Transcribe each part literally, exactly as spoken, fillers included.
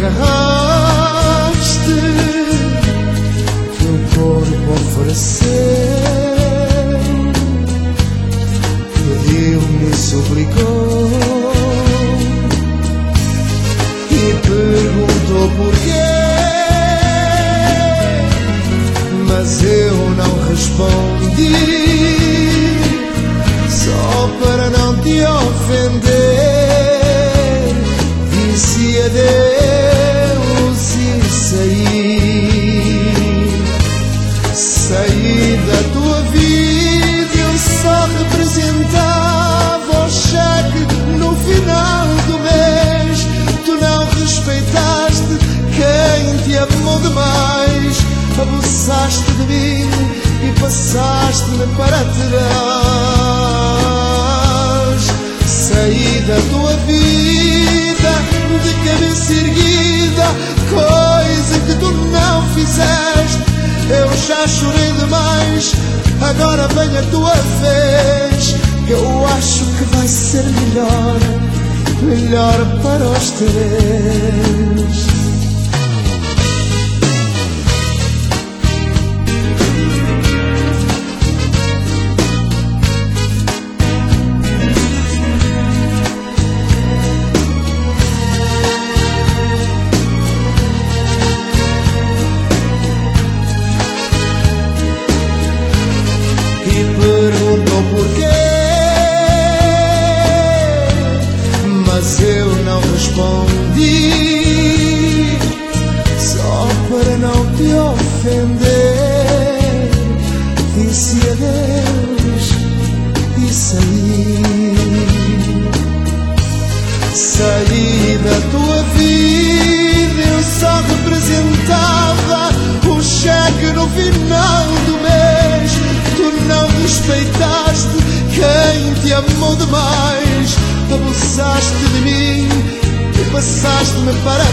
agarraste teu corpo ofereceu, pediu-me e suplicou e perguntou porquê, mas eu não respondi, só para não te ofender. Disse adeus e saí, saí da tua vida. Eu só representava o cheque no final do mês. Tu não respeitaste quem te amou demais, abusaste de mim e passaste-me para trás. Saí da tua vida de cabeça erguida, coisa que tu não fizeste. Eu já chorei demais, agora vem a tua vez. Eu acho que vai ser melhor, melhor para os três. Perguntou porquê, mas eu não respondi, só para não te ofender. Disse adeus e saí, saí da tua vida. Eu só representava o cheque no final do mês. Tu não respeitaste quem te amou demais, abusaste de mim e passaste-me para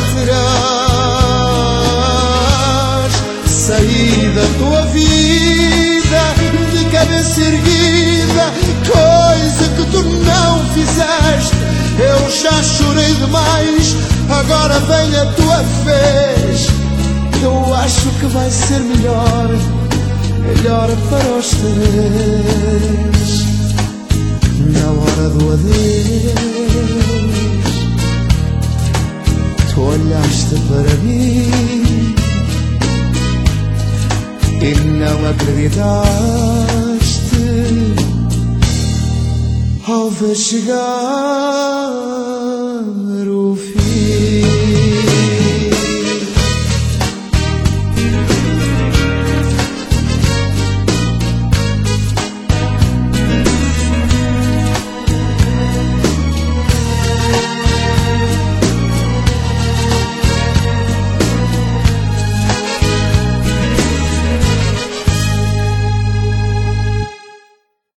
trás. Saí da tua vida de cabeça erguida, coisa que tu não fizeste. Eu já chorei demais, agora vem a tua vez. Eu acho que vai ser melhor, melhor para os três. Na hora do adeus, tu olhaste para mim e não acreditaste ao ver chegar